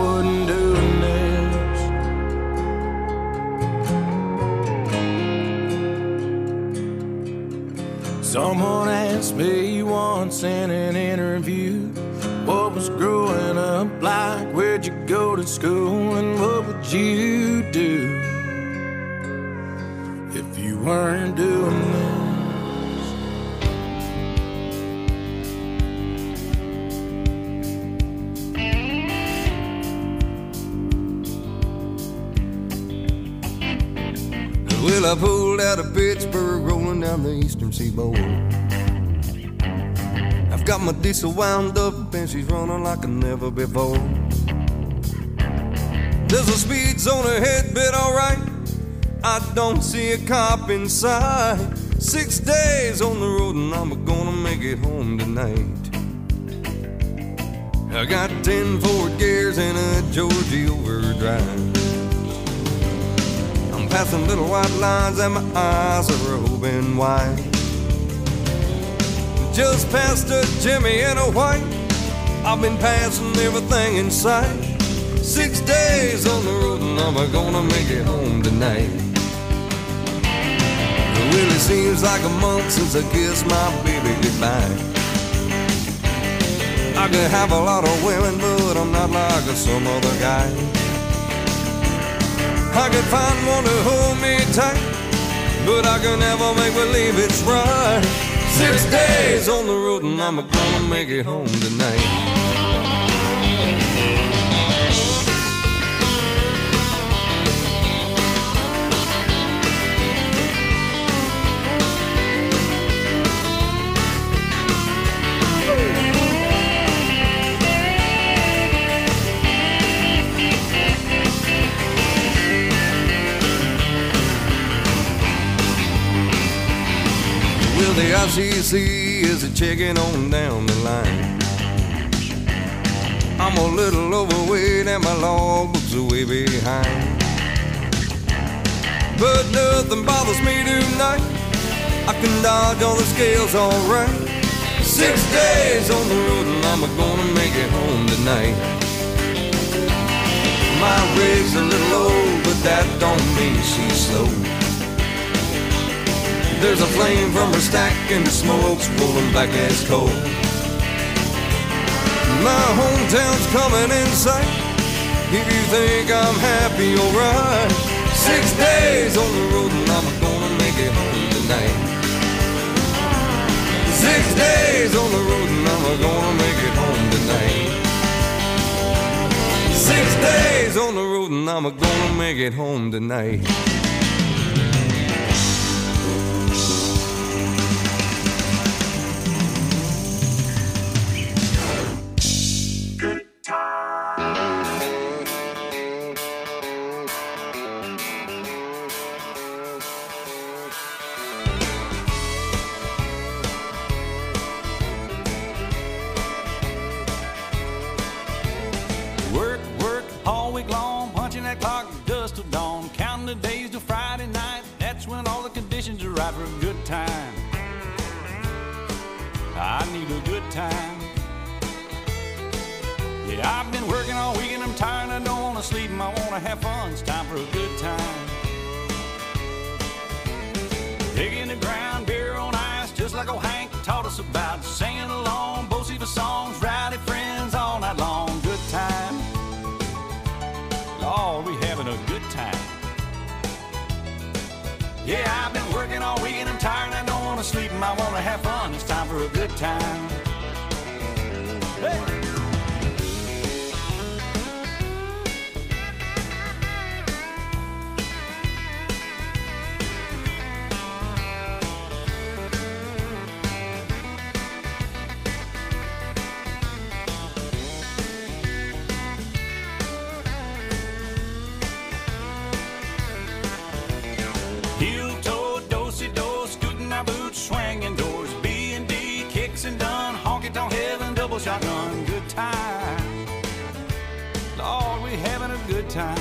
wouldn't do this. Someone asked me once in an interview, what was growing up like? Where'd you go to school? And what would you do if you weren't doing this? Well, I pulled out of Pittsburgh, rolling down the eastern seaboard. I've got my diesel wound up and she's running like never before. There's a speed zone ahead, but alright, I don't see a cop in sight. 6 days on the road and I'm gonna make it home tonight. I got 10 Ford gears and a Georgia overdrive. I'm passing little white lines and my eyes are open wide. Just past a Jimmy and a white, I've been passing everything in sight. 6 days on the road and I'm gonna make it home tonight. It really seems like a month since I kissed my baby goodbye. I could have a lot of women, but I'm not like some other guy. I could find one to hold me tight, but I can never make believe it's right. 6 days on the road and I'm gonna make it home tonight. The ICC is a checking on down the line. I'm a little overweight and my logbook's way behind, but nothing bothers me tonight. I can dodge all the scales alright. 6 days on the road and I'm gonna make it home tonight. My rig's a little old, but that don't mean she's slow. There's a flame from her stack and the smoke's rolling back as coal. My hometown's coming in sight. If you think I'm happy, alright. 6 days on the road and I'm gonna make it home tonight. 6 days on the road and I'm gonna make it home tonight. 6 days on the road and I'm gonna make it home tonight. For a good time, I need a good time. Yeah, I've been working all week and I'm tired. I don't wanna sleep and I wanna have fun. It's time for a good time. Digging the ground, beer on ice, just like old Hank taught us about. Singing along, both see the songs, rowdy friends all night long. Good time. Lord, we having a good time. Yeah, I've been working all week and I'm tired and I don't want to sleep and I want to have fun. It's time for a good time. Hey! Shotgun, good time. Lord, we having a good time.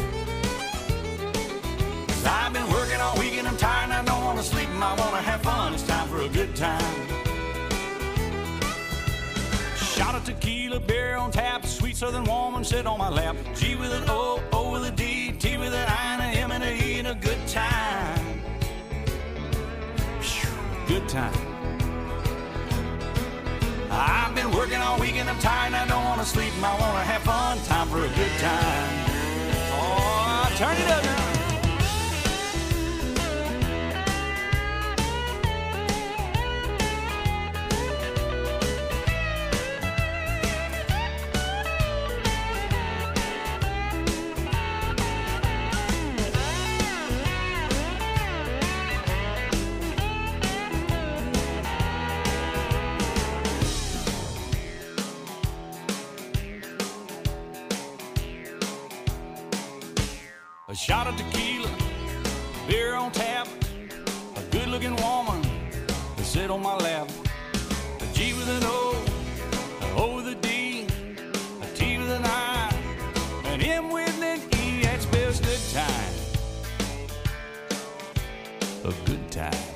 'Cause I've been working all week and I'm tired and I don't want to sleep and I want to have fun. It's time for a good time. Shot a of tequila, beer on tap, sweet southern woman sit on my lap. G with an O, O with a D, T with an I, and a M and a E, and a good time. Good time. I've been working all week and I'm tired and I don't want to sleep and I want to have fun. Time for a good time. Oh, turn it up now. A shot of tequila, beer on tap, a good-looking woman to sit on my lap. A G with an O, an O with a D, a T with an I, an M with an E, that spells good time. A good time.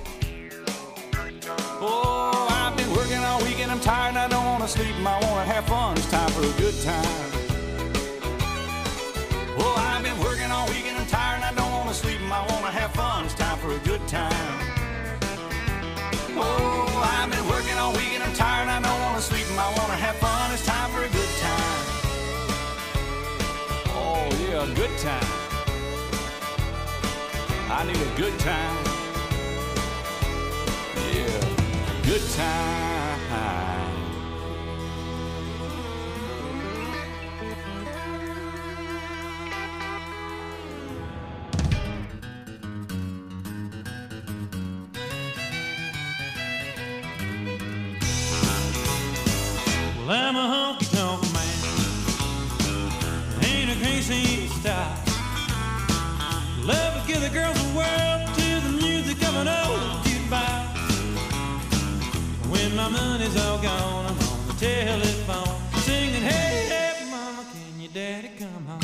Oh, I've been working all week and I'm tired and I don't want to sleep and I want to have fun. It's time for a good time. Oh, I've been working all week and I'm tired and I don't want to sleep and I want to have fun. It's time for a good time. Oh, I've been working all week and I'm tired and I don't want to sleep and I want to have fun. It's time for a good time. Oh, yeah, a good time. I need a good time. Yeah, good time. Well, I'm a honky-tonk man, ain't a crazy style. Love to give the girls the world to the music of an old jukebox. When my money's all gone, I'm on the telephone singing, hey, hey, mama, can your daddy come home?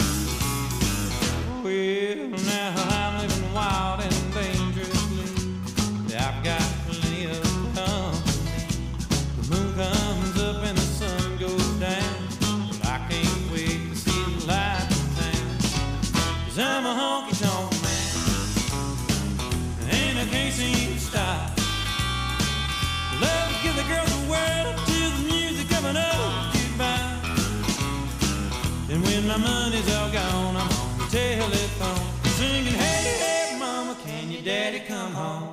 Well, now I'm living wild and dangerously. I've got plenty of company. The moon comes up and the sun goes down. Well, I can't wait to see the light in town. 'Cause I'm a honky-tonk man, and I can't seem to stop. Love to give the girls the world to the music of an old jukebox. And when my money's all gone, I'm on the telephone singing, hey, hey, mama, can your daddy come home?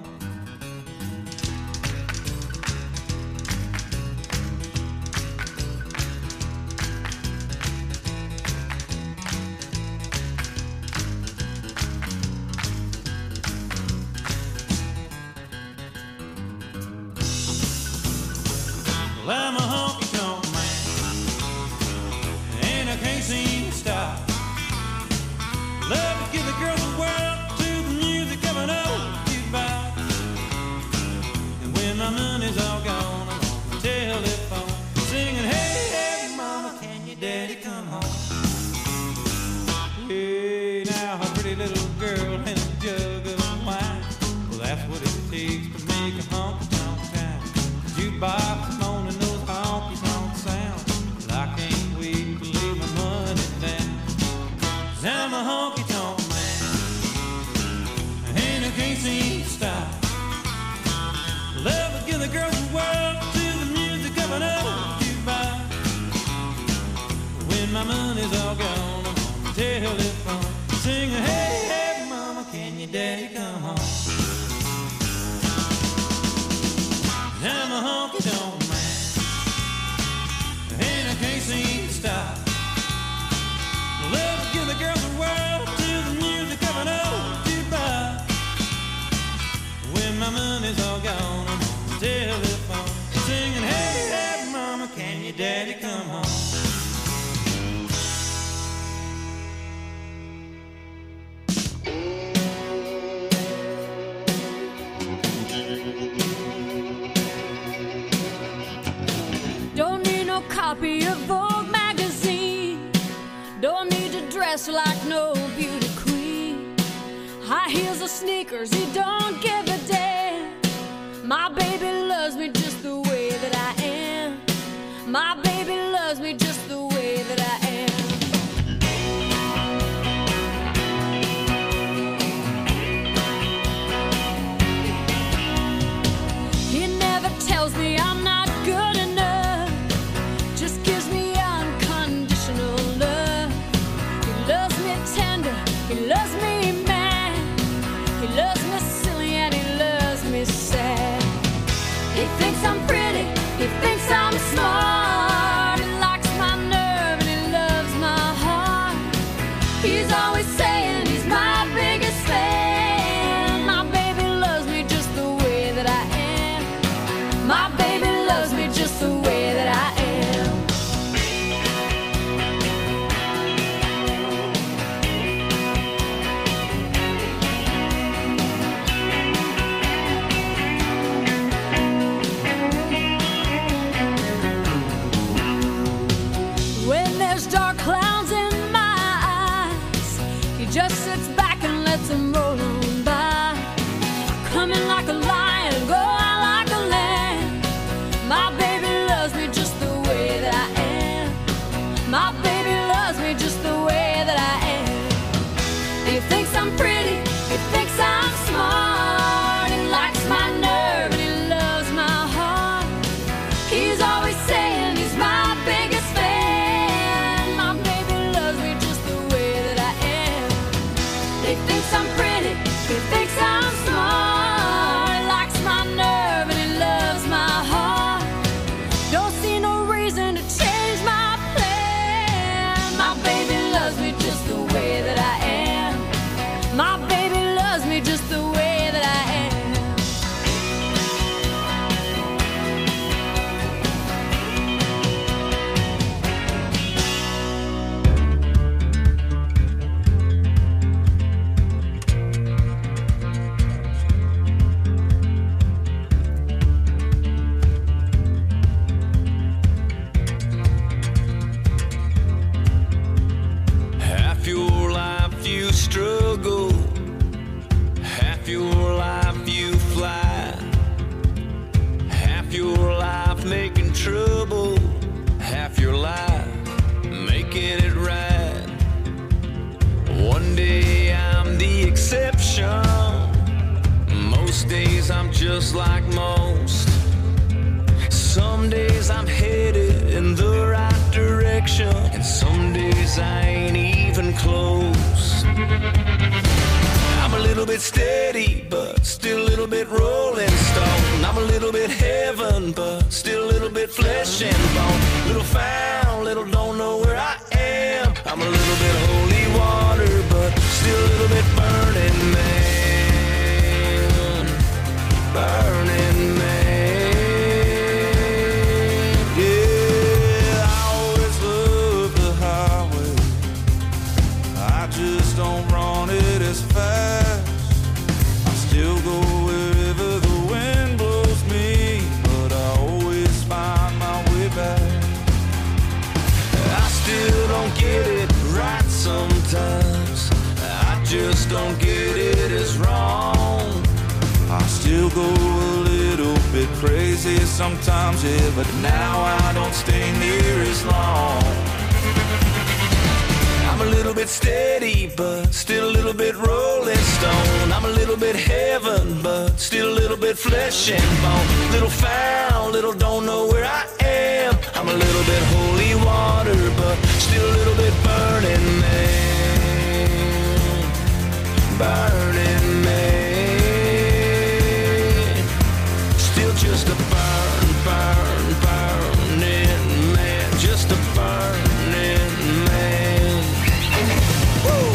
Well, I'm a honky-tonk man, and I can't seem to stop. Love to give the girls the world to the music of an old jukebox. And when my money's all gone, I'm on the telephone singing, hey, hey, mama, can your daddy come home? Hey, now a pretty little girl and a jug of wine. Well, that's what it takes to make a honky-tonk town. Jukebox moaning those honky-tonk sounds. Well, I can't wait to lay my money down. 'Cause I'm a honky-tonk man, and I can't seem to stop. Love to give the girls the world to the music of an old jukebox. When my money's all gone, I'm on the telephone singing, hey, hey, mama, can your daddy come home? I'm a honky-tonk man, and I can't seem to stop. Love to give the girls the world to the music of an old jukebox. When my money's all gone, I'm on the telephone singing, hey, hey, mama, can your daddy come home? Don't need no copy of Vogue magazine. Don't need to dress like no beauty queen. High heels or sneakers, he don't give a damn. My baby loves me just the way that I am. My baby loves me just the way that I am. He never tells me I'm not good enough, just gives me unconditional love. He loves me tender, he loves me mad, he loves me silly and he loves me sad. He thinks I'm pretty, he thinks I'm smart, he likes my nerve and he loves my heart. He's always saying he's my biggest fan. My baby loves me just the way that I am. My baby loves me just the way that I am. When there's dark clouds in my eyes, he just sits back and lets them roll on by. Coming like a lion, go out like a lamb. My baby loves me just the way that I am. My baby loves me just the way that I am. He thinks I'm pretty, he thinks I'm smart, he likes my nerve and he loves my heart. He's always saying he's my biggest fan. My baby loves me just the way that I am. He thinks I'm pretty, he thinks I'm smart, he likes my nerve and he loves my heart. Don't see no reason to change my plan. My baby loves me just the way that I am. My baby loves me just the way that I am. Half your life you struggle, half your life you fly, half your life making trouble, half your life making it right. One day I'm the exception, most days I'm just like most. Some days I'm headed in the right direction, and some days I ain't even close. I'm a little bit steady, but still a little bit rolling stone. I'm a little bit heaven, but still a little bit flesh and bone. Little found, little don't know where I am. I'm a little bit holy water, but still a little bit burning man. Burning man. Yeah, I always love the highway. I just don't run it as fast. I still go wherever the wind blows me, but I always find my way back. I still don't get it right sometimes. I just don't get it as wrong. I still go a little bit crazy sometimes, yeah, but now I don't stay near as long. I'm a little bit steady, but still a little bit rolling stone. I'm a little bit heaven, but still a little bit flesh and bone. Little found, little don't know where I am. I'm a little bit holy water, but still a little bit burning man. Burning man. Still just a burning man. Just a burning man. Woo!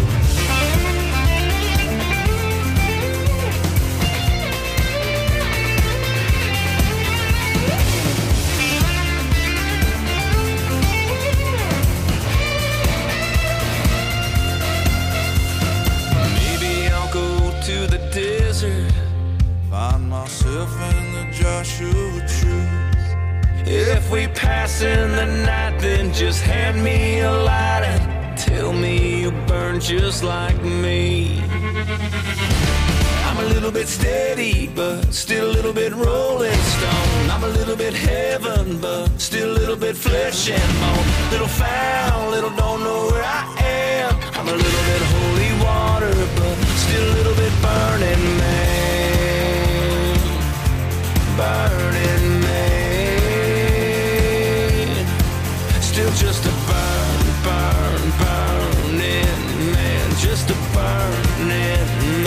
Maybe I'll go to the desert, find myself in the Joshua Tree. If we pass in the night, then just hand me a light and tell me you burn just like me. I'm I'm a little bit steady, but still a little bit rolling stone. I'm a little bit heaven, but still a little bit flesh and bone. Little found, little don't know where I am. I'm a little bit holy water, but still a little bit burning man. Burning man. Still just a burning man. Just a burning man.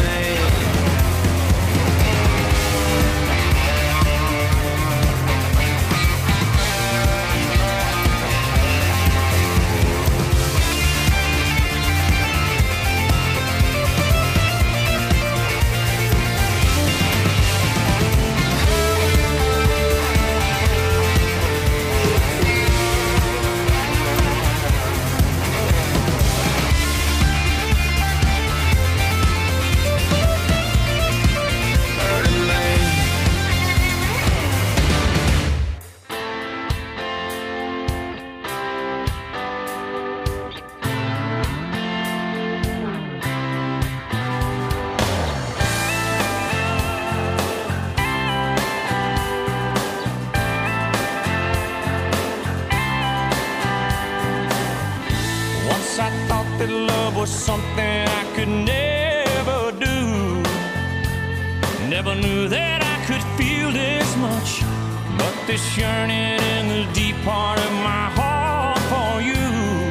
Something I could never do. Never knew that I could feel this much, but this yearning in the deep part of my heart for you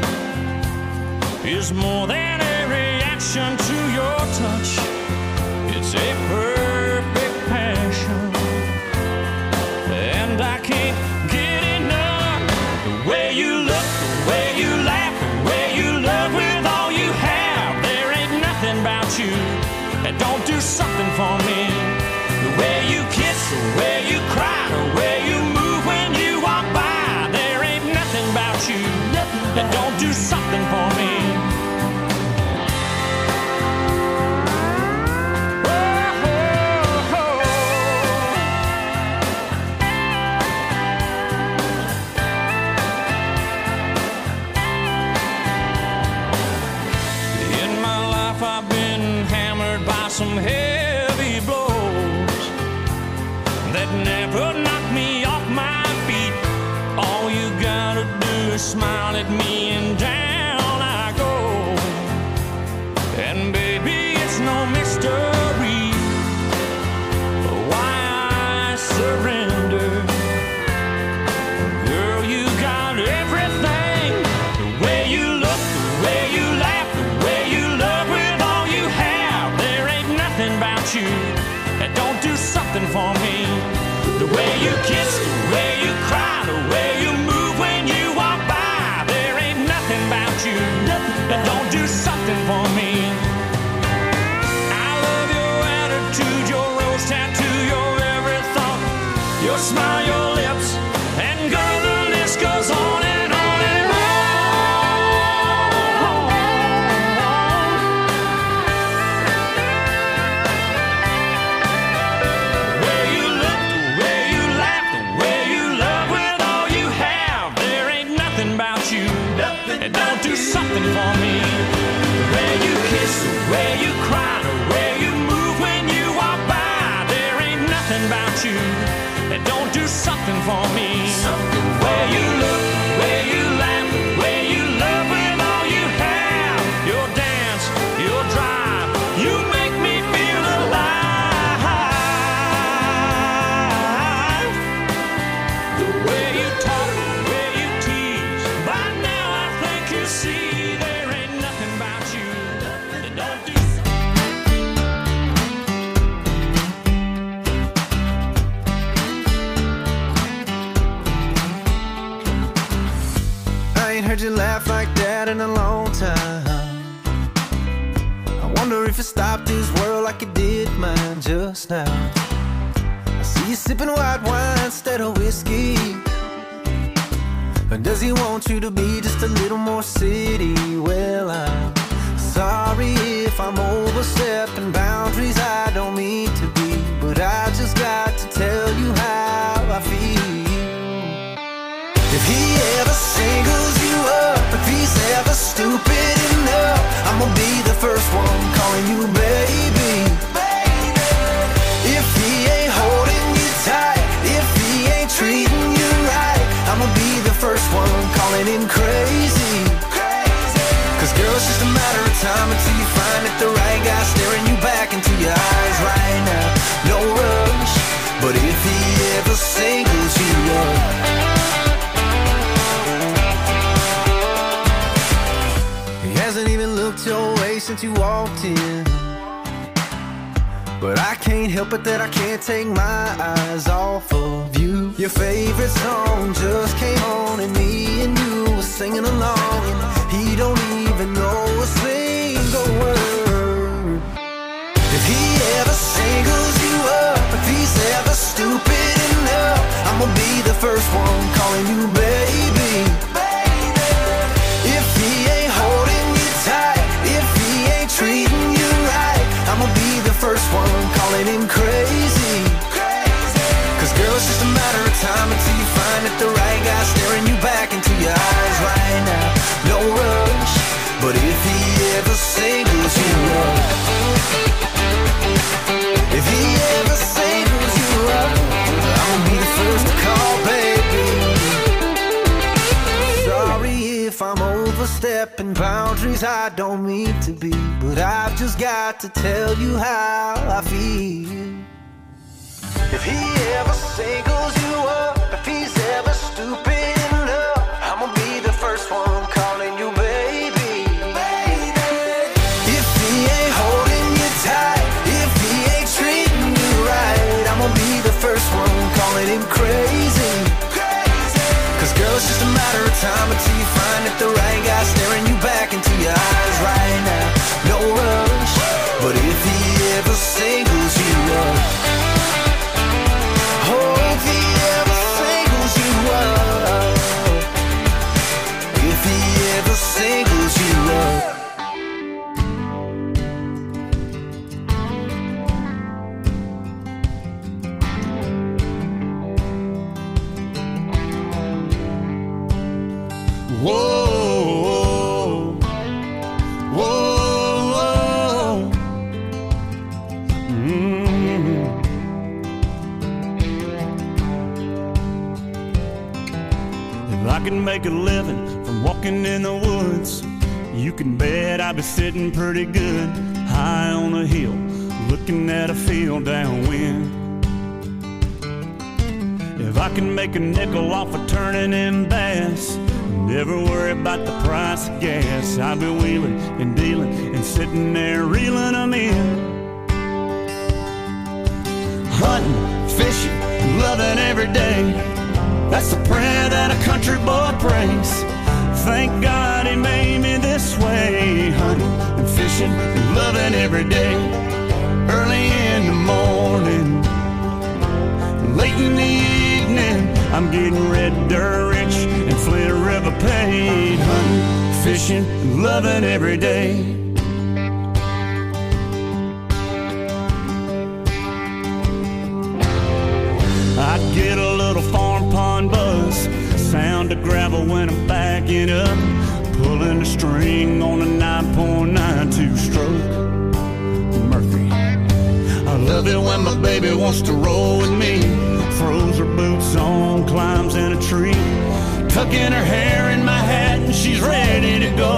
is more than a reaction to your touch. It's a perfect passion, and I can't get enough. The way you look, the way you laugh, the way you love with all you have. About you, and don't do something for me. The way you kiss, the way you cry, the way you move when you walk by. There ain't nothing about you, and don't do something for me. Some heavy blows that never knock me off my feet. All you gotta do is smile at me and down I go. And baby, it's no mystery why I surrender. Girl, you got everything. The way you look, the way you laugh, the way you love with all you have. There ain't nothing about you that don't do something for me. The way you kiss, the way you cry, the way you move when you walk by. There ain't nothing about you that don't do something for me. I love your attitude, your rose tattoo, your every thought, your smile, your lips, and girl, the list goes on and on and on. The way you look, the way you laugh, the way you love with all you have. There ain't nothing about you that don't do something for me. The way you kiss, the way you cry, the way you move when you walk by. There ain't nothing about you that don't do something for me. The way you look, the way you laugh, the way you love with all you have. Your dance, your drive, you make me feel alive. The way you talk, the way you tease, by now I think you see there ain't nothing about you that don't do I ain't heard you laugh like that in a long time. I wonder if it stopped this world like it did mine just now. I see you sipping white wine instead of whiskey. Or does he want you to be just a little more city? Well, I'm sorry if I'm overstepping boundaries I don't mean to be, but I just got to tell you how I feel. If he ever singles you up, if he's ever stupid enough, I'ma be the first one calling you baby. 'Cause girl, it's just a matter of time until you find that the right guy staring you back into your eyes right now. No rush, but if he ever singles you up, he hasn't even looked your way since you walked in. But I can't help it that I can't take my eyes off of you. Your favorite song just came on and me and you were singing along, and he don't even know a single word. If he ever singles you up, if he's ever stupid enough, I'ma be the first one calling you baby. If he ain't holding you tight, if he ain't treating you right, I'ma be the first one calling him crazy. 'Cause girl, it's just a matter of time until you find that the right guy staring you back into your eyes right now. No rush, but if he ever singles you up, if he ever singles you up, I'ma be the first to call, baby. Sorry if I'm overstepping boundaries I don't mean to be, but I've just got to tell you how I feel. If he ever singles you up, if he's ever stupid enough, I'ma be the first one calling you baby. If he ain't holding you tight, if he ain't treating you right, I'ma be the first one calling him crazy. 'Cause girl, it's just a matter of time until you find that the right guy staring you back into your eyes right now. No rush, but if he ever singles you up, oh, if he ever singles you up, if he ever singles you up. Whoa, whoa, whoa. If I can make a living from walking in the woods, you can bet I'd be sitting pretty good high on a hill, looking at a field downwind. If I can make a nickel off of turning in bass, never worry about the price of gas, I'll be wheeling and dealing and sitting there reeling them in. Hunting, fishing, loving every day, that's the prayer that a country boy prays. Thank God he made me this way. Hunting and fishing and loving every day. Early in the morning, late in the evening, I'm getting red dirt rich and Flint River paid. Hunting, fishing, and loving every day. I get a little farm pond buzz, sound of gravel when I'm backing up, pulling the string on a 9.92 stroke Murphy. I love it when my baby wants to roll with me, throws her boots on, climbs in a tree, tucking her hair in my hat and she's ready to go.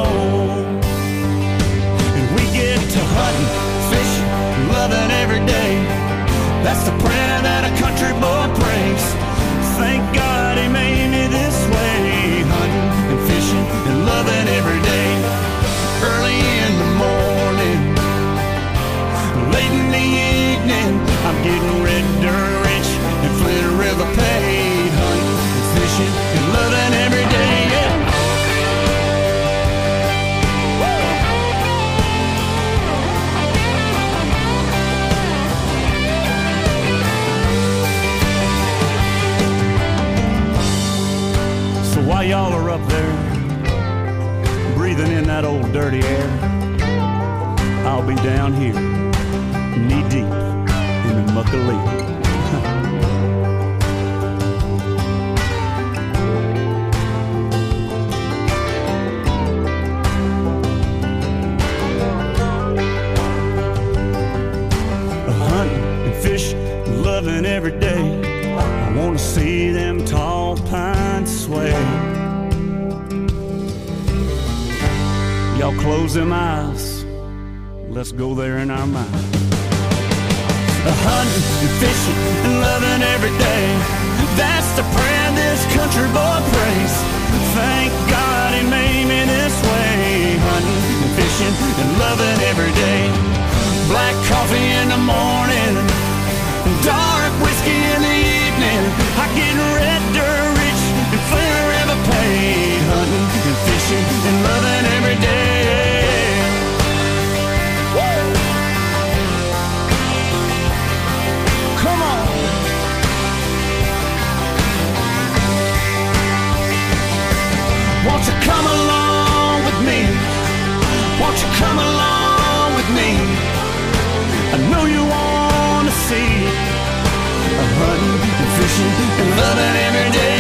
And we get to hunting, fishing, loving every day, that's the prayer that a country boy prays. Thank God he made me this way. Hunting and fishing and loving every day. Early in the morning, late in the evening, I'm getting red dirt rich and Flint River paid. Hunting and fishing and loving every day, yeah. While y'all are up there breathing in that old dirty air, I'll be down here knee deep in the muck of leaf. Hunting and fishing, loving every day, I want to see them tall pines sway. Y'all close them eyes. Let's go there in our mind. Hunting and fishing and loving every day. That's the prayer this country boy prays. Thank God he made me this way. Hunting and fishing and loving every day. Black coffee in the morning, dark whiskey in the evening. I get red dirt rich and forever paid. Hunting and fishing and loving every day. Woo! Come on. Won't you come along with me? Won't you come along with me? I know you want to see hunting and fishing and loving every day.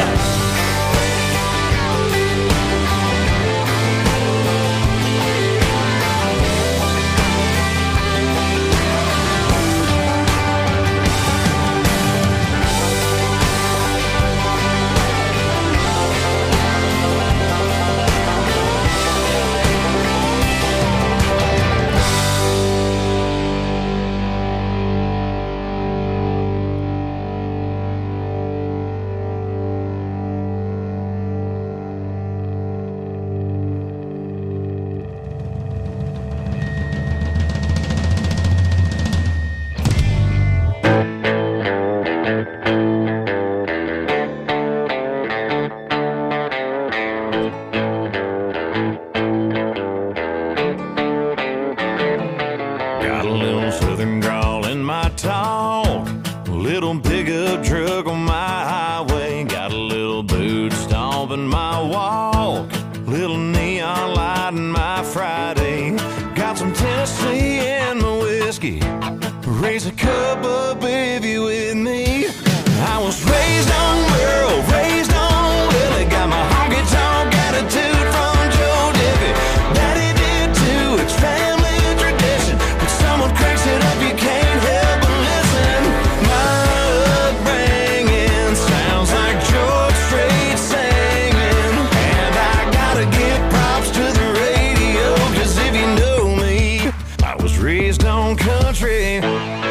Raise a cup up if you with me. I was raised on Merle, raised on Willie. Got my honky tonk attitude from Joe Diffie. Daddy did too, it's family tradition. When someone cracks it up, you can't help but listen. My upbringing sounds like George Strait singing. And I gotta give props to the radio, 'cause if you know me, I was raised on country.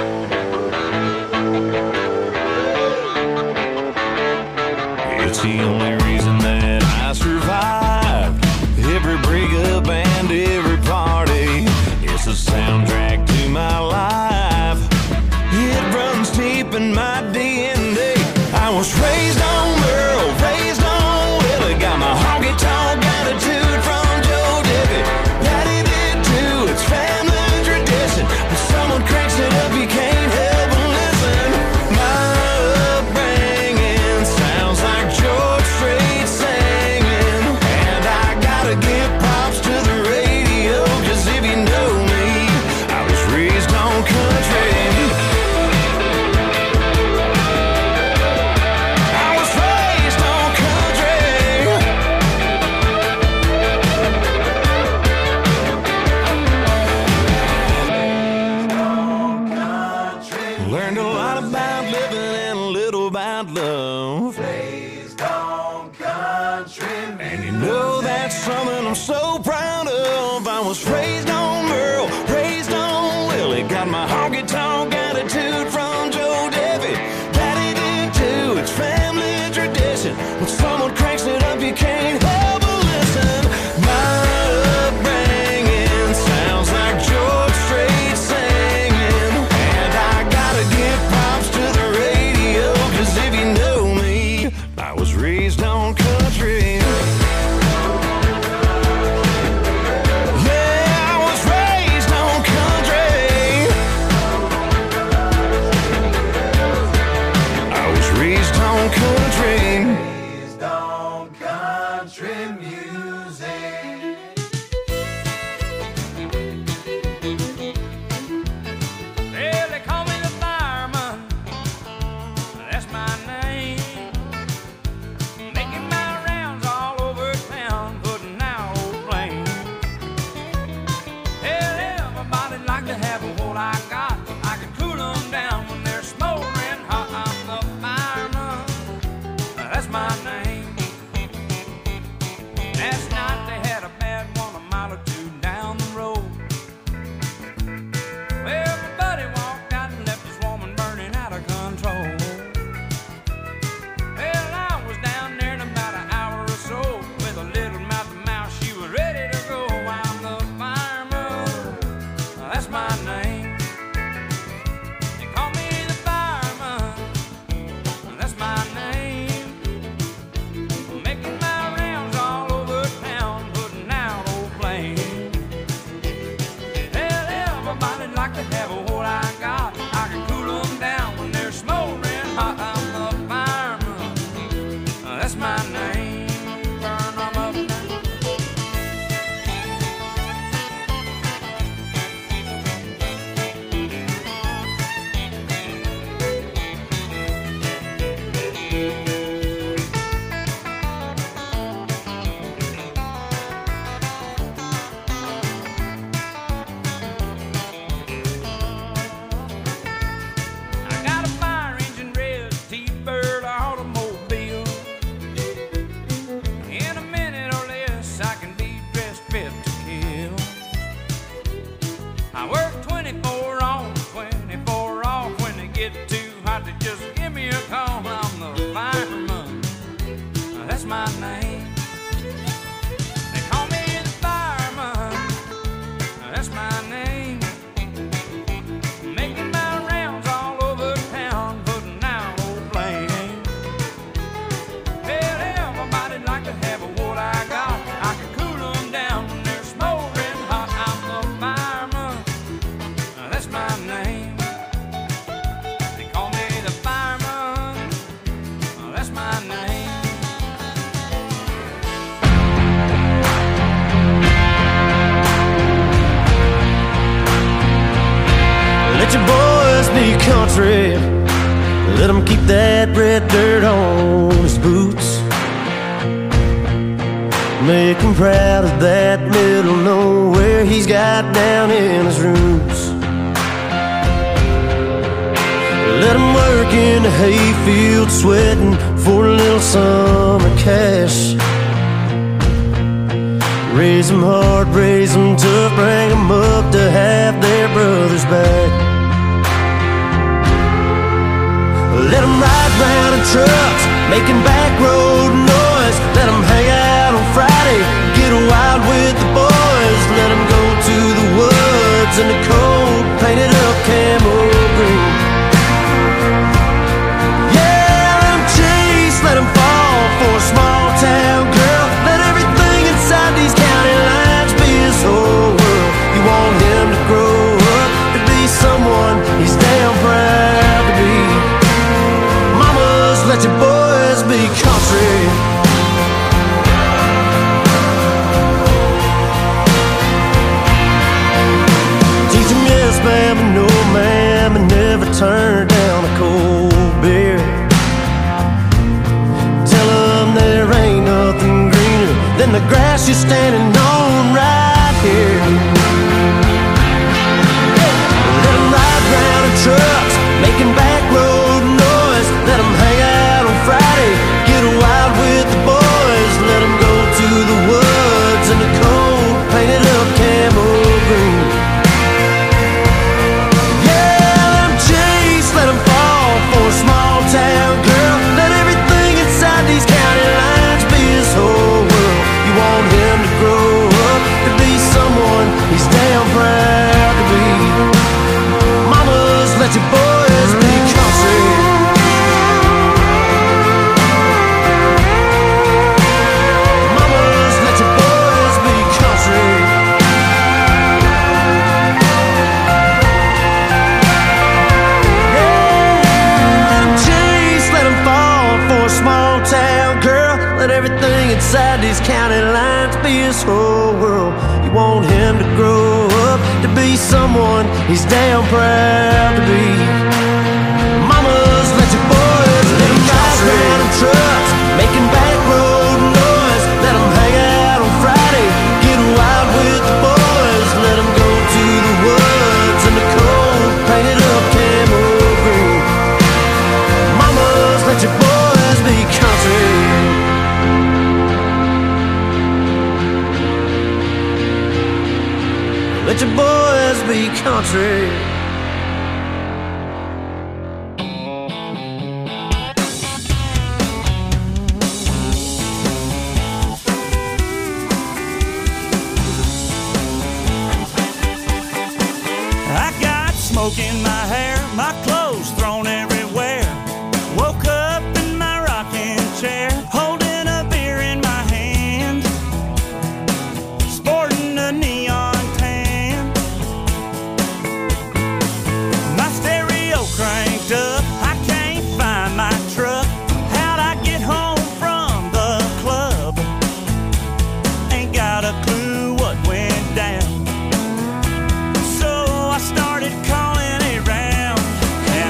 It's the only reason that I survived every breakup and every party. It's the soundtrack to my life. It runs deep in my DNA. I was raised on Merle, raised on Willie. Got my honky tonk attitude from Joe Diffie. Daddy did too, it's family tradition. When someone cracks it up, you can't help but listen. My upbringing sounds like George Strait singing. And I gotta give props to the radio, 'cause if you know me, I just give me a call. I'm the fireman. That's my name. They call me the fireman. That's my name. Making my rounds all over town, putting out old flames. Tell everybody like to have what I got. I can cool them down when they're smoldering hot. I'm the fireman. That's my name. They call me the fireman. That's my name. Let your boys be country. Let them keep that red dirt on his boots. Make him proud of that middle nowhere he's got down in his roots. Let him work in the hayfield, sweating for a little summer cash. Raise them hard, raise them tough, bring them up to have their brothers back. Let them ride round in trucks, making back road noise. Let them hang out on Friday, get wild with the boys. Let them go to the woods in the cold, painted up camo green. Yeah, let them chase, let them fall for a small town girl. Let everything inside these county lines be his whole world. You want him to grow up to be someone he's damn proud to be. Let your boys be country. Teach them yes ma'am and no ma'am, and never turn down a cold beer. Tell them there ain't nothing greener than the grass you're standing on right here. Let them ride round in trucks, making back road noise. Let them hang out on Friday, get wild with the boys. Let them go to the woods in the cold, painted up camo green. Yeah, let them chase, let them fall for a small town girl. Let everything inside these county lines be his whole world. You want him to grow up to be someone he's damn proud to be. Mamas, let your boys be country. Inside these county lines be his whole world. You want him to grow up to be someone he's damn proud to be. Mamas, let your boys let them ride around in trucks, making back road noise. Let them hang out on Friday, get wild with the boys. Let them go to the woods in the cold, painted up camo green. Mamas, let your boys be country. Let your boys be country. I got smoke in my hair, my clothes thrown everywhere. Woke up in my rocking chair, holding a beer in my hand, sporting a neon tan. My stereo cranked up, I can't find my truck. How'd I get home from the club? Ain't got a clue what went down. So I started calling around,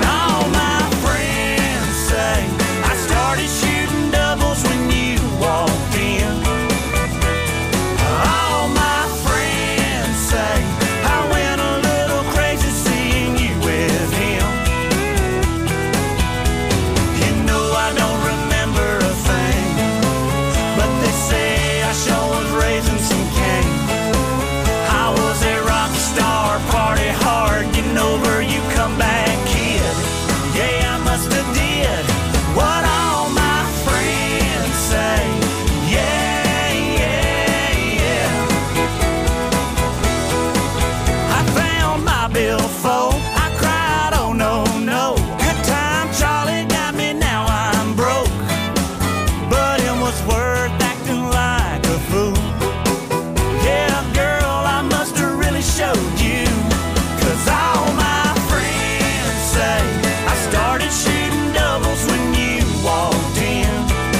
billfold. I cried, oh no, no. Good time, Charlie got me, now I'm broke. But it was worth acting like a fool. Yeah, girl, I must have really showed you. 'Cause all my friends say I started shooting doubles when you walked in.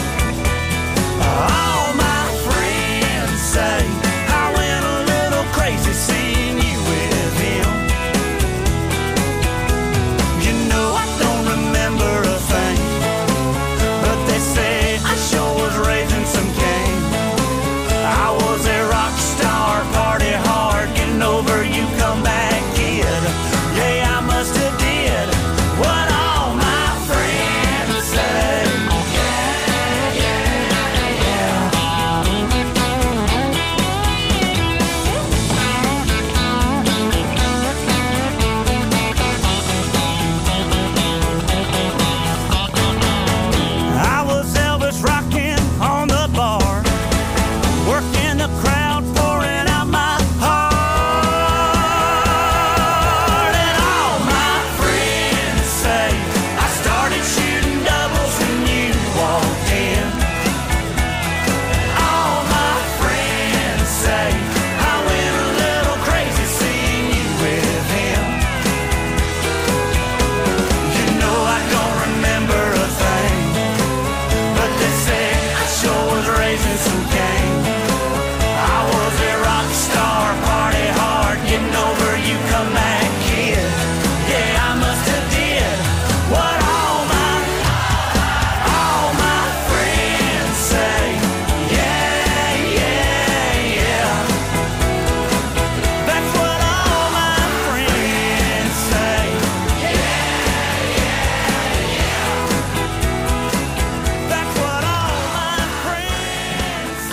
All my friends say I went a little crazy seeing you with him. You know I don't remember a thing, but they say I sure was raising some cane. I was a rock star, party hard, getting over you come back kid. Yeah, I must have did what all my friends say. I was Elvis rocking on the bar, working the crowd, pouring out my heart. And all my friends say I started shooting doubles when you walked in. All my friends say I went a little crazy seeing you with him. You know I don't remember a thing, but they say I sure was raising some cane. I was a rock star, party hard, getting over you come back kid. Yeah, I must have did what all my friends say. Yeah, yeah, yeah. That's what all my friends say. That's what all my friends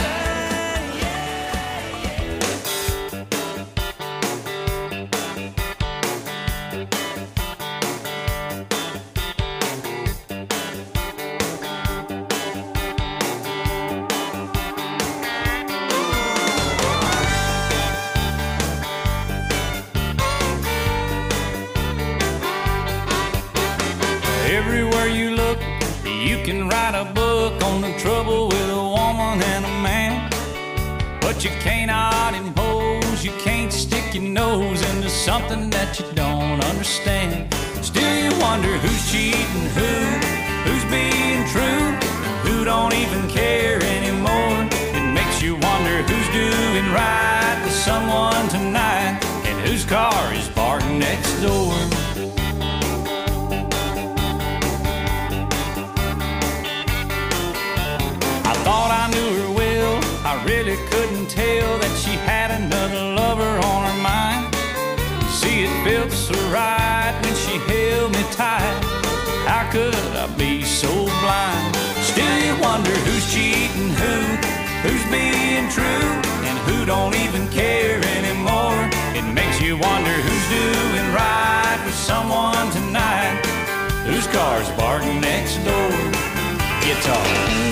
Everywhere you look, you can write a book on the trouble with a woman and a man. But you cannot impose, you can't stick your nose into something that you don't understand. Still you wonder who's cheating who's being true, who don't even care anymore. It makes you wonder who's doing right with someone tonight, and whose car is parked next door. I thought I knew her well, I really couldn't tell that she had another lover on her mind. See, it felt so right when she held me tight. How could I be so blind? Still you wonder who's cheating who's being true, and who don't even care anymore. It makes you wonder who's doing right with someone tonight, whose car's parked next door. Guitar.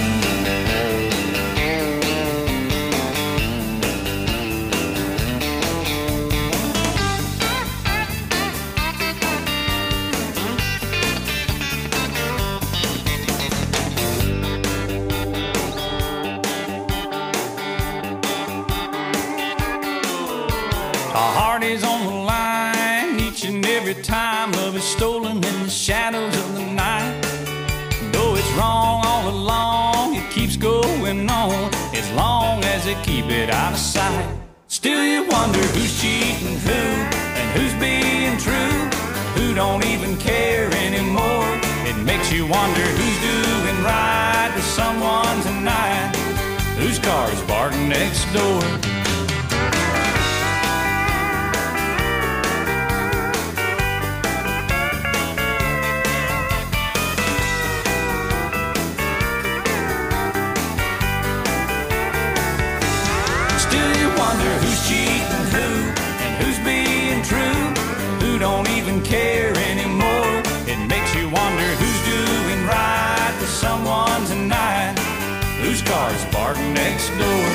Our heart is on the line each and every time love is stolen in the shadows of the night. Though it's wrong all along, it keeps going on as long as they keep it out of sight. Still you wonder who's cheating who, and who's being true, who don't even care anymore. It makes you wonder who's doing right with someone tonight, whose car's parked next door. Who's cheating who, and who's being true, who don't even care anymore. It makes you wonder who's doing right with someone tonight, whose car's parked next door.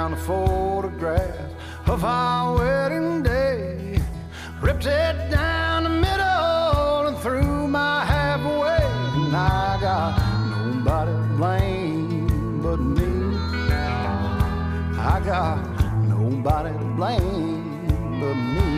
down a photograph of our wedding day, ripped it down the middle and threw my half away. And I got nobody to blame but me. I got nobody to blame but me.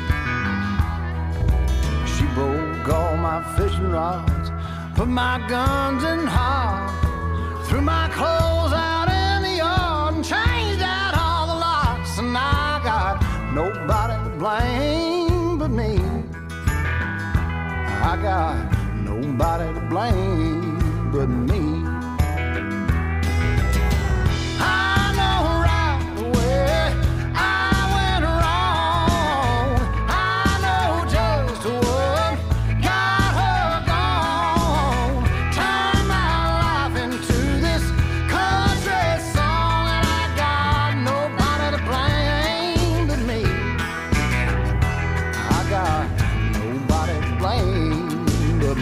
She broke all my fishing rods, put my guns in hard, threw my clothes out in the yard and changed out all the locks. And I got nobody to blame but me. I got nobody to blame but me. I know right away I went wrong. I know just what got her gone. Turned my life into this country song, and I got nobody to blame but me. I got nobody to blame but me.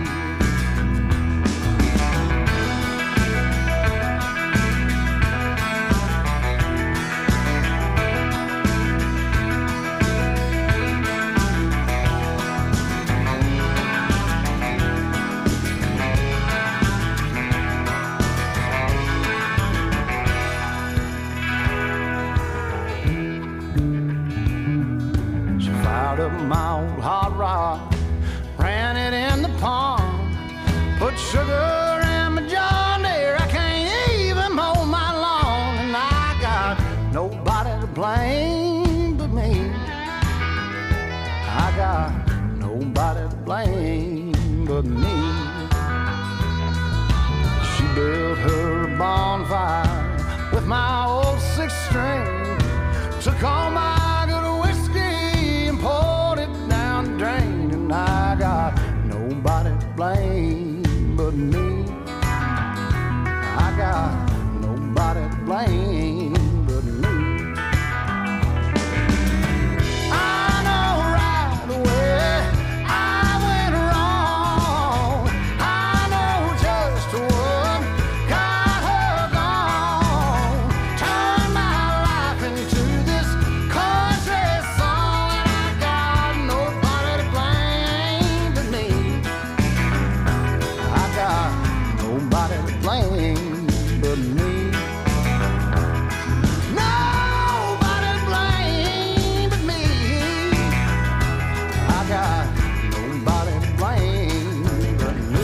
She fired up my old hot rod, ran it in the pond, put sugar in my John Deere. I can't even mow my lawn, and I got nobody to blame but me. I got nobody to blame but me. She built her bonfire with my old six string, took all my good whiskey and poured it down the drain. And I got nobody to blame but me. I got nobody to blame but me. I know right away I went wrong. I know just what got her gone. Turned my life into this country song, and I got nobody to blame but me. I got nobody to blame but me. Nobody to blame but me. I got nobody to blame but me.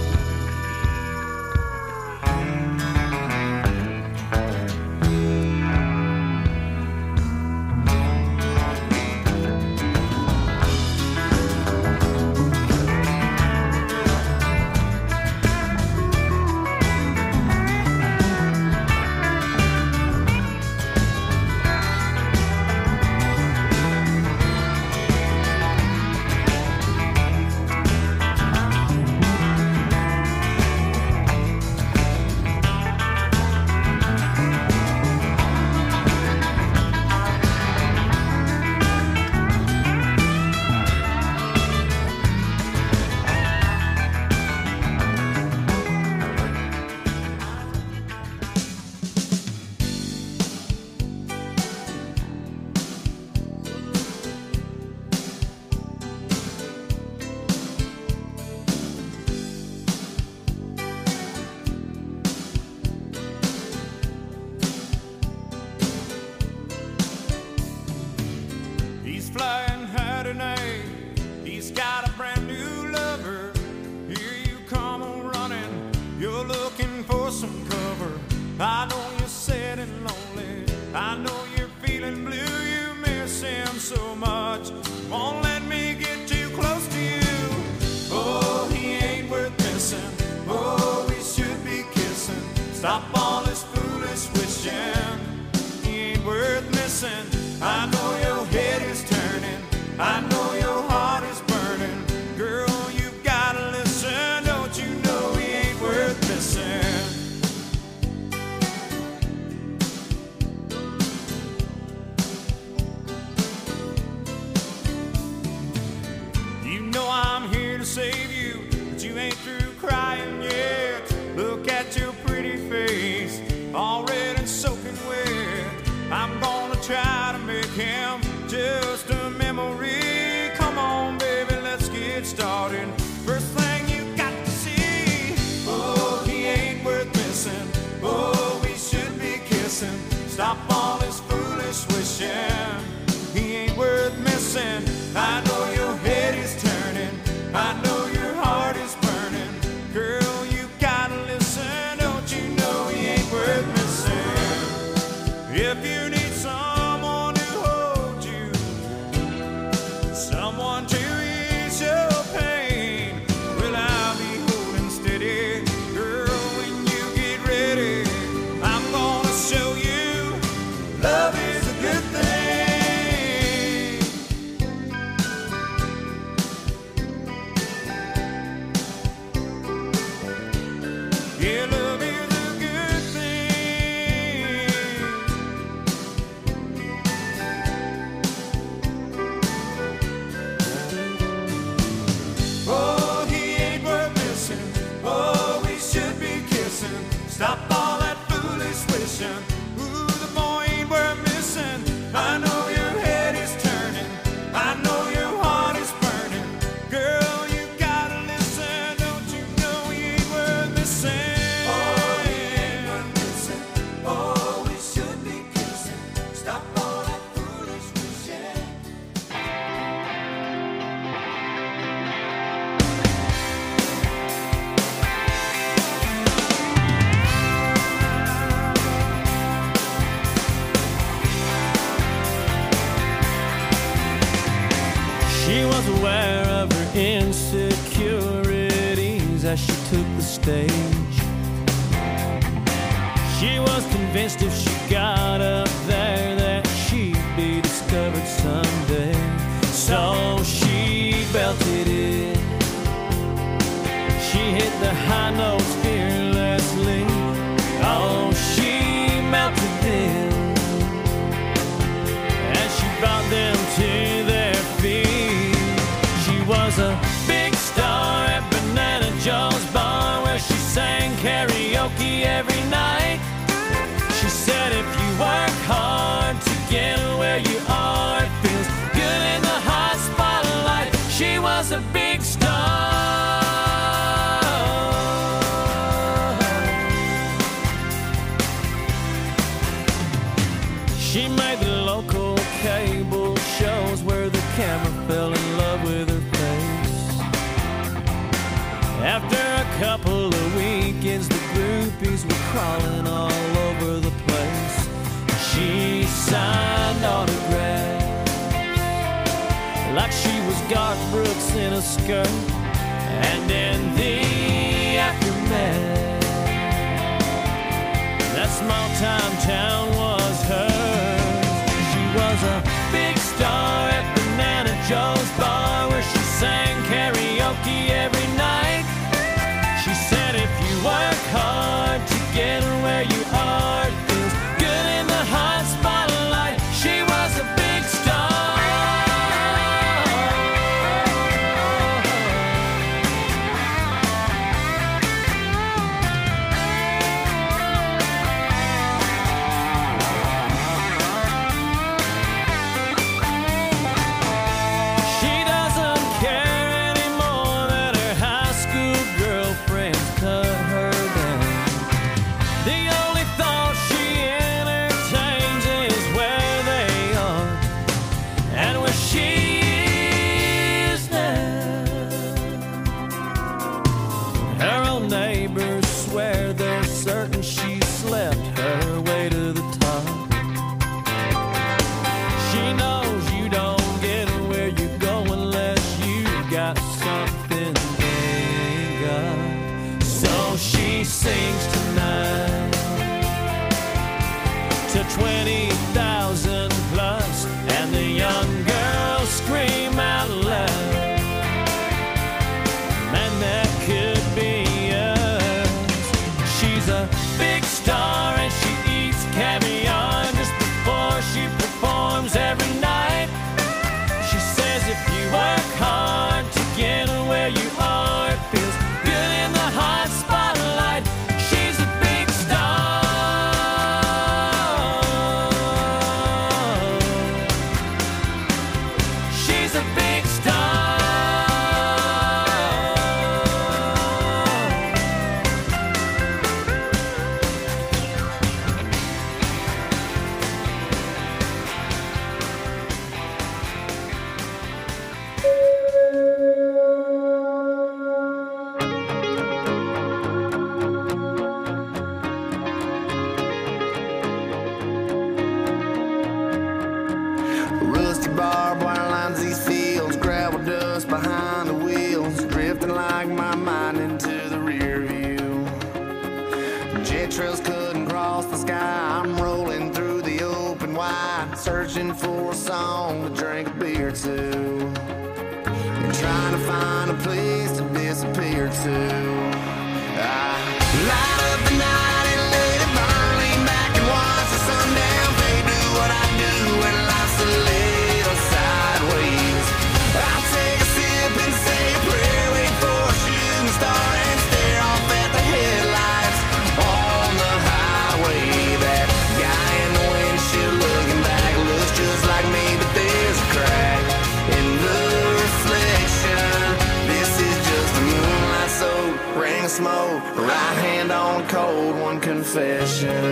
He's flying high tonight. He's got a brand new lover. Here you come on running. You're looking for some cover. I know you're sad and lonely. I know you're feeling blue. You miss him so much. Won't let me get too close to you. Oh, he ain't worth missing. Oh, we should be kissing. Stop all this foolish wishing. He ain't worth missing. I know your head is turning. I know your heart is burning. Girl, you gotta listen. Don't you know he ain't worth missing? You know I'm here to save you, but you ain't through crying yet. Look at your pretty face, all red and soaking wet. She was aware of her insecurities as she took the stage. She was convinced if she got up there that she'd be discovered someday. So she belted it. She hit the high notes fearlessly. Oh, she melted them as she brought them to their feet. She was a big star at Banana Joe's bar where she sang karaoke every night. She said if you work hard to get where you are, it feels good in the hot spotlight. She was a big star. She made the local cable shows where the camera fell in love with her face. After a couple of weekends, the groupies were crawling all over the place. She signed autographs like she was Garth Brooks in a skirt. And in the aftermath, that small-time town was hers. She was a big star at Banana Joe's bar where she sang karaoke every night. She said if you work hard to get where you are, it feels good in the hot spotlight. She was a big star. She doesn't care anymore that her high school girlfriends cut her down. The only thought she entertains is where they are and where she is now. Her own neighbors swear they're certain she slept her way to the top. She knows you don't get where you go unless you got something they ain't got. So she sings tonight to 20,000 plus, and the young girls scream out loud, man, that could be us. She's a big star and she eats caviar just before she performs every night. She says if you work hard to get where you are, it feels good in the hot spotlight. She's a big star. She's a big star. Rusty barbed wire lines these fields, gravel dust behind the wheels, drifting like my mind into the rear view. Jet trails couldn't cross the sky. I'm rolling through the open wide, searching for a song to drink a beer to, and trying to find a place to disappear to. I light up the night and let it burn, lean back and watch the sundown fade. Do what I do when life's a little sideways. I'll take a sip and say a prayer, wait for a shooting star and stare off at the headlights on the highway. That guy in the windshield looking back looks just like me, but there's a crack in the reflection. This is just a moonlight soak, ring of smoke, right hand on cold one confession.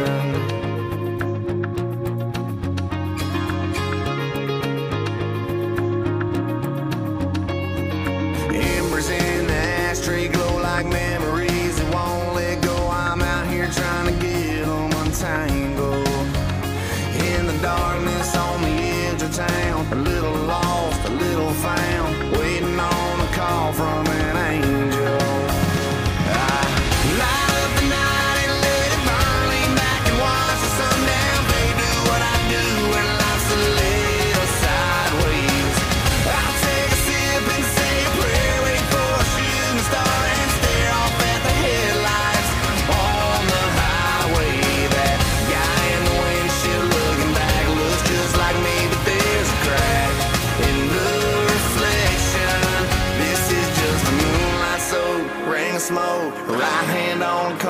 Embers in the ashtray glow like memories that won't let go. I'm out here trying to get them untangled. In the darkness on the edge of town, a little lost, a little found.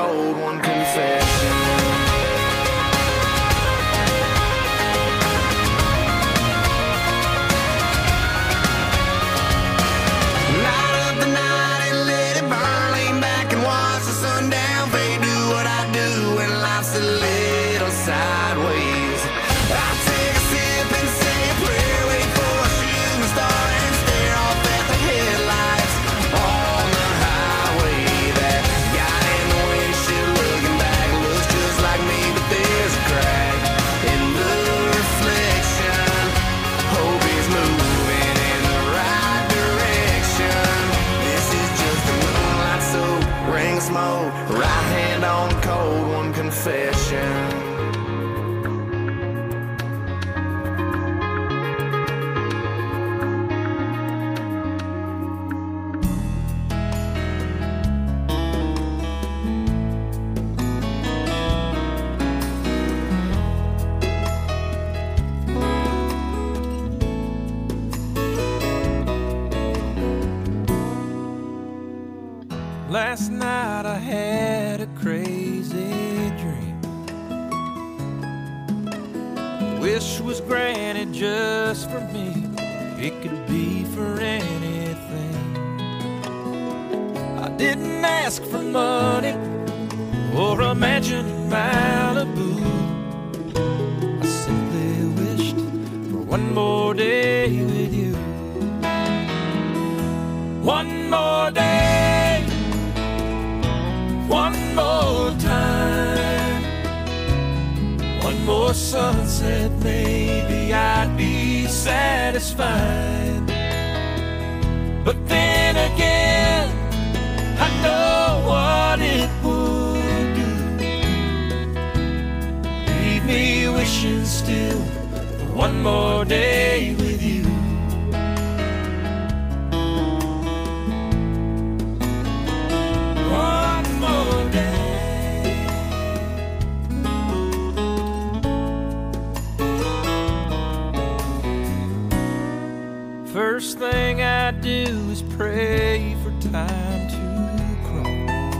cold one confession. Light up the night and let it burn. Lean back and watch the sundown fade. Do what I do when life's a little sideways. I take a sip and say a prayer. Wait for a shooting star and stare off at the headlights on the highway. That guy in the windshield looking back looks just like me, but there's a crack in the reflection. Hope he's moving in the right direction. This is just a moonlight soak, ring smoke, right hand on cold one confession. Last night I had a crazy dream. Wish was granted just for me. It could be for anything. I didn't ask for money or a mansion in Malibu. I simply wished for one more day with you. One more day, one more time, one more sunset, maybe I'd be satisfied. But then again, I know what it would do. Leave me wishing still for one more day with you. One more day. First thing I do is pray for time to crawl.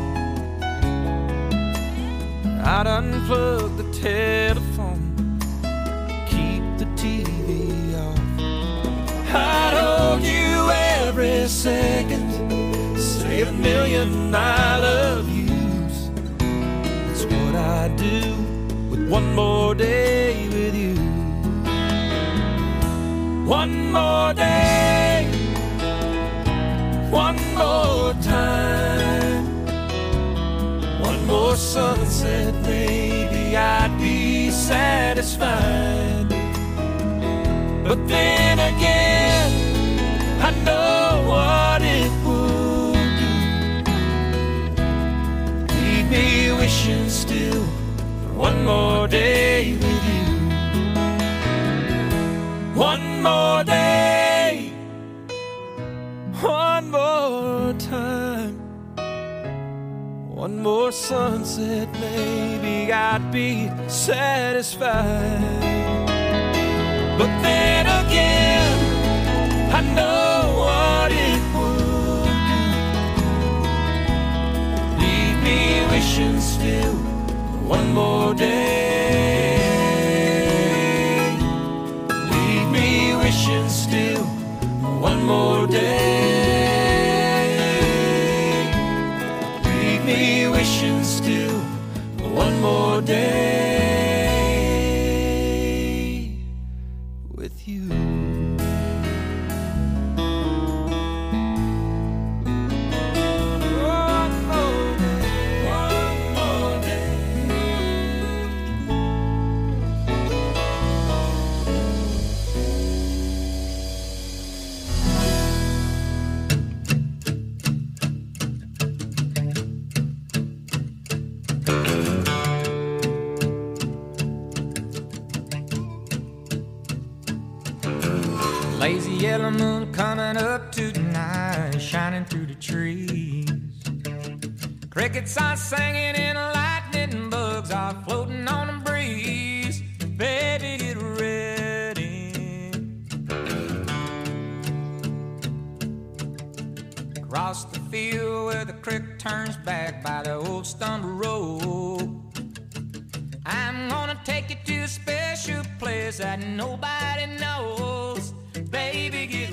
I'd unplug the telephone, keep the TV off. I'd hold you every second, say a million I love yous. That's what I do with one more day with you. One more day, one more time, one more sunset, maybe I'd be satisfied. But then again, I know what it would do. Leave me wishing still for one more day with you. One more day, one more time, one more sunset, maybe I'd be satisfied. But then again, I know what it would do. Leave me wishing still for one more day. Leave me wishing still for one more day. Leave me wishing still for one more day with you. One more day, one more day. Lazy yellow moon coming up tonight, shining through the trees. Crickets are singing and lightning bugs are floating on the breeze. Baby, get ready. Across the field where the creek turns back by the old stumble road. I'm gonna take you to a special place that nobody knows. Baby, get